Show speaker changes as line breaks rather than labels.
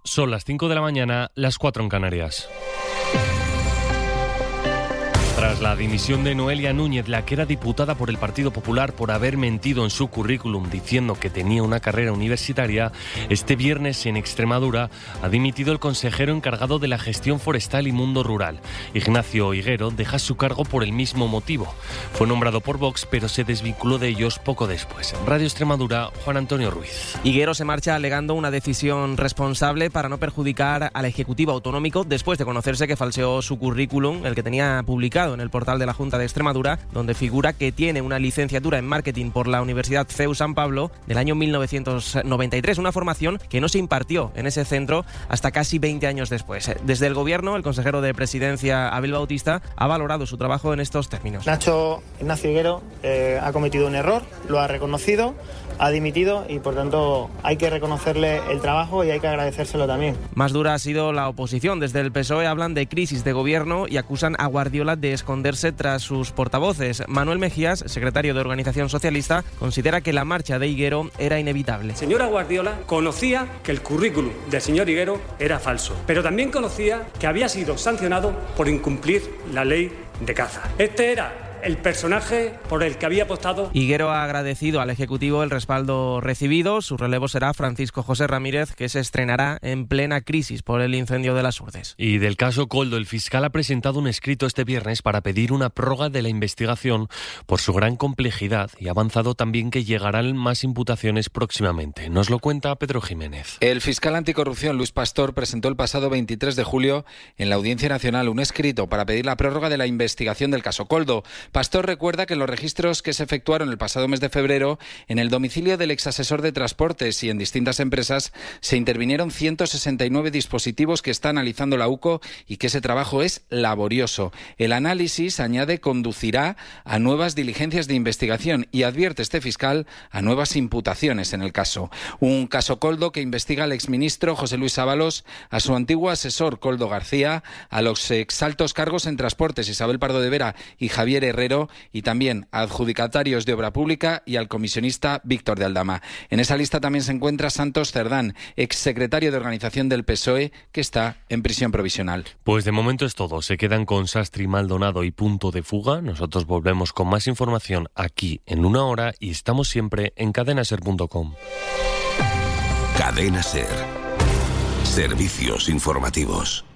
Son las 5 de la mañana, las 4 en Canarias. Tras la dimisión de Noelia Núñez, la que era diputada por el Partido Popular por haber mentido en su currículum diciendo que tenía una carrera universitaria, este viernes en Extremadura ha dimitido el consejero encargado de la gestión forestal y mundo rural. Ignacio Higuero deja su cargo por el mismo motivo. Fue nombrado por Vox, pero se desvinculó de ellos poco después. En Radio Extremadura, Juan Antonio Ruiz.
Higuero se marcha alegando una decisión responsable para no perjudicar al Ejecutivo Autonómico después de conocerse que falseó su currículum, el que tenía publicado en el portal de la Junta de Extremadura, donde figura que tiene una licenciatura en marketing por la Universidad CEU San Pablo del año 1993, una formación que no se impartió en ese centro hasta casi 20 años después. Desde el Gobierno, el consejero de Presidencia, Abel Bautista, ha valorado su trabajo en estos términos.
Ignacio Higuero ha cometido un error, lo ha reconocido, ha dimitido y por tanto hay que reconocerle el trabajo y hay que agradecérselo también.
Más dura ha sido la oposición. Desde el PSOE hablan de crisis de gobierno y acusan a Guardiola de esconderse tras sus portavoces. Manuel Mejías, secretario de Organización Socialista, considera que la marcha de Higuero era inevitable.
Señora Guardiola conocía que el currículum del señor Higuero era falso, pero también conocía que había sido sancionado por incumplir la ley de caza. Este era el personaje por el que había apostado.
Higuero ha agradecido al Ejecutivo el respaldo recibido. Su relevo será Francisco José Ramírez, que se estrenará en plena crisis por el incendio de las Urdes.
Y del caso Koldo, el fiscal ha presentado un escrito este viernes para pedir una prórroga de la investigación por su gran complejidad y ha avanzado también que llegarán más imputaciones próximamente. Nos lo cuenta Pedro Jiménez.
El fiscal anticorrupción Luis Pastor presentó el pasado 23 de julio en la Audiencia Nacional un escrito para pedir la prórroga de la investigación del caso Koldo. Pastor recuerda que en los registros que se efectuaron el pasado mes de febrero en el domicilio del exasesor de transportes y en distintas empresas se intervinieron 169 dispositivos que está analizando la UCO y que ese trabajo es laborioso. El análisis, añade, conducirá a nuevas diligencias de investigación y advierte este fiscal a nuevas imputaciones en el caso. Un caso Koldo que investiga al exministro José Luis Ábalos, a su antiguo asesor Koldo García, a los exaltos cargos en transportes Isabel Pardo de Vera y Javier Herrero y también a adjudicatarios de obra pública y al comisionista Víctor de Aldama. En esa lista también se encuentra Santos Cerdán, exsecretario de Organización del PSOE, que está en prisión provisional.
Pues de momento es todo. Se quedan con Sastri, Maldonado y Punto de Fuga. Nosotros volvemos con más información aquí en una hora y estamos siempre en cadenaser.com.
Cadena Ser. Servicios informativos.